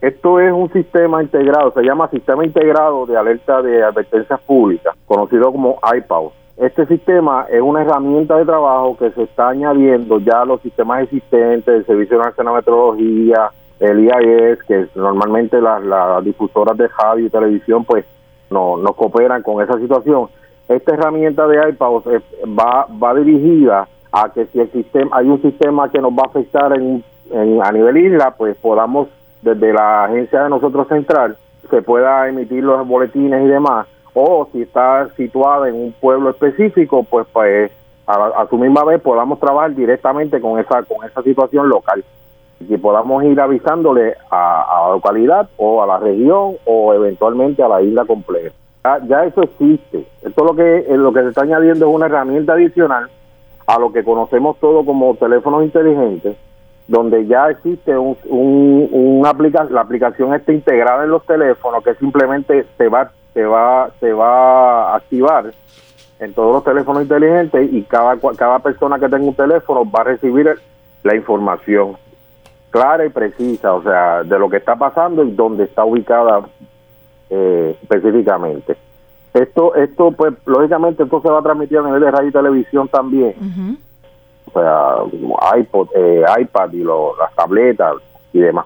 Esto es un sistema integrado, se llama Sistema Integrado de Alerta de Advertencias Públicas, conocido como iPAWS. Este sistema es una herramienta de trabajo que se está añadiendo ya a los sistemas existentes, el Servicio Nacional de Meteorología, el IAS, que normalmente las difusoras de radio y televisión pues no cooperan con esa situación. Esta herramienta de iPAWS va dirigida a que si hay un sistema que nos va a afectar a nivel isla, pues podamos, desde la agencia de nosotros central, se pueda emitir los boletines y demás, o si está situada en un pueblo específico, pues a su misma vez podamos trabajar directamente con esa situación local, y podamos ir avisándole a la localidad o a la región o eventualmente a la isla completa. Ya eso existe. Esto lo que se está añadiendo es una herramienta adicional a lo que conocemos todo como teléfonos inteligentes, donde ya existe la aplicación está integrada en los teléfonos, que simplemente se va a activar en todos los teléfonos inteligentes, y cada persona que tenga un teléfono va a recibir la información clara y precisa, o sea, de lo que está pasando y dónde está ubicada específicamente. Esto pues lógicamente esto se va a transmitir a nivel de radio y televisión también. Uh-huh. O sea, iPod, iPad y las tabletas y demás.